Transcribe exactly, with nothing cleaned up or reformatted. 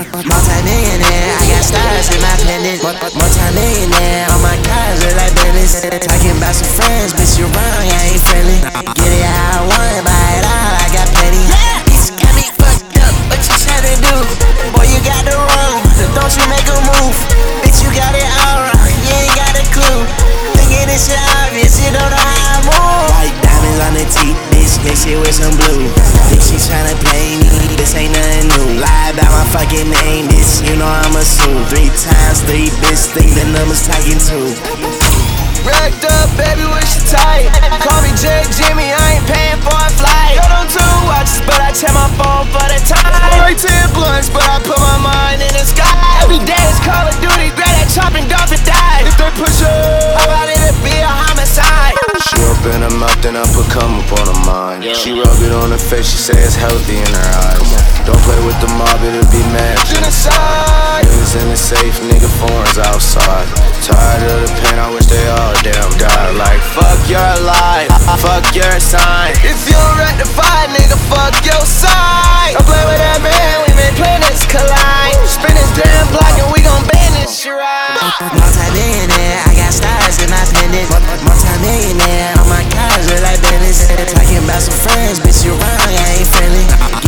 Multi-millionaire, I got stars in my pendant. Multi-millionaire, all my cars look like Bentleys. Talking about some friends, bitch, you wrong, I ain't friendly. Get it how I want, buy it all, I got plenty. Yeah, bitch, got me fucked up, what you tryna do? Boy, you got the wrong, don't you make a move. Bitch, you got it all wrong, you ain't got a clue. Thinking this shit obvious, you don't know how I move. White diamonds on the teeth, bitch, mix it with some blue. Think she tryna play me, this ain't nothing new. Lie about my fucking name, bitch, you know I'm assumed. Three times three, bitch, think the number's talking two. Racked up, baby, wish you tight. Call me J Jimmy, I ain't paying for a flight. Got on two watches, but I check my phone for the time. Right ten blunts, but I put my mind in the sky. Every day is Call of Duty, grab that chop and golf and die. If they push up, how about it'll be a homicide? She open her mouth, then I put cum up on her mind. She rub it on her face, she say it's healthy in her eyes. Don't play with the mob, it'll be mad. Genocide. Niggas in the safe, nigga foreign's outside. Tired of the pain, I wish they all damn died. Like, fuck your life, fuck your sign. If you don't rectify, nigga, fuck your side. Don't play with that man, we been playing this collide. Spin this damn block and we gon' bend this shit right. Multi-millionaire, I got stars in my pendant. Multi-millionaire, all my cars look like Bentleys. Talking about some friends, bitch, you wrong, I ain't friendly.